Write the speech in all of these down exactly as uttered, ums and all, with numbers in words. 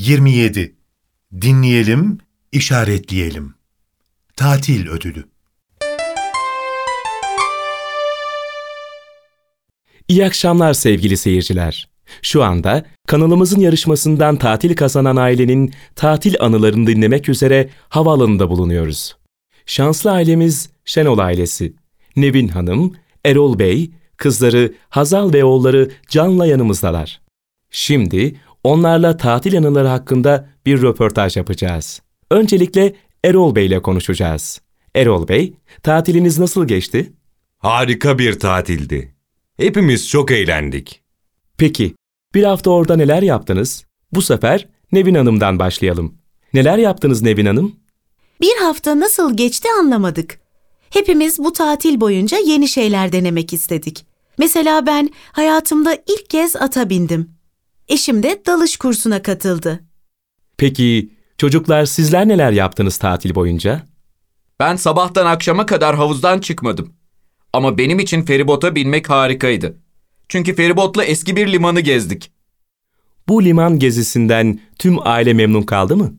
yirmi yedi. Dinleyelim, işaretleyelim. Tatil ödülü. İyi akşamlar sevgili seyirciler. Şu anda kanalımızın yarışmasından tatil kazanan ailenin tatil anılarını dinlemek üzere havaalanında bulunuyoruz. Şanslı ailemiz Şenol ailesi. Nevin Hanım, Erol Bey, kızları Hazal ve oğulları Can'la yanımızdalar. Şimdi onlarla tatil anıları hakkında bir röportaj yapacağız. Öncelikle Erol Bey ile konuşacağız. Erol Bey, tatiliniz nasıl geçti? Harika bir tatildi. Hepimiz çok eğlendik. Peki, bir hafta orada neler yaptınız? Bu sefer Nevin Hanım'dan başlayalım. Neler yaptınız Nevin Hanım? Bir hafta nasıl geçti anlamadık. Hepimiz bu tatil boyunca yeni şeyler denemek istedik. Mesela ben hayatımda ilk kez ata bindim. Eşim de dalış kursuna katıldı. Peki, çocuklar sizler neler yaptınız tatil boyunca? Ben sabahtan akşama kadar havuzdan çıkmadım. Ama benim için feribota binmek harikaydı. Çünkü feribotla eski bir limanı gezdik. Bu liman gezisinden tüm aile memnun kaldı mı?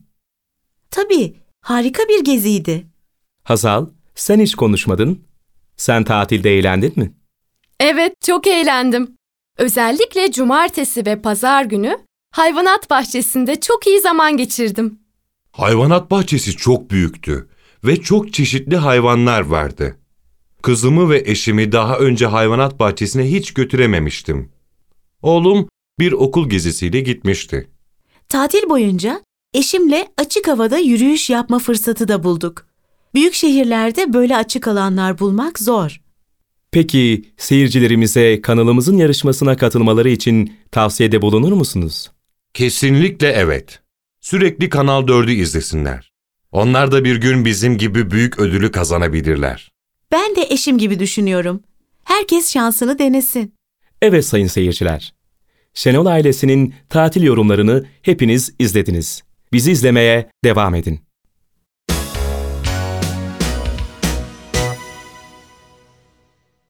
Tabii, harika bir geziydi. Hazal, sen hiç konuşmadın. Sen tatilde eğlendin mi? Evet, çok eğlendim. Özellikle cumartesi ve pazar günü hayvanat bahçesinde çok iyi zaman geçirdim. Hayvanat bahçesi çok büyüktü ve çok çeşitli hayvanlar vardı. Kızımı ve eşimi daha önce hayvanat bahçesine hiç götürememiştim. Oğlum bir okul gezisiyle gitmişti. Tatil boyunca eşimle açık havada yürüyüş yapma fırsatı da bulduk. Büyük şehirlerde böyle açık alanlar bulmak zor. Peki seyircilerimize kanalımızın yarışmasına katılmaları için tavsiyede bulunur musunuz? Kesinlikle evet. Sürekli Kanal dördü izlesinler. Onlar da bir gün bizim gibi büyük ödülü kazanabilirler. Ben de eşim gibi düşünüyorum. Herkes şansını denesin. Evet sayın seyirciler. Şenol ailesinin tatil yorumlarını hepiniz izlediniz. Bizi izlemeye devam edin.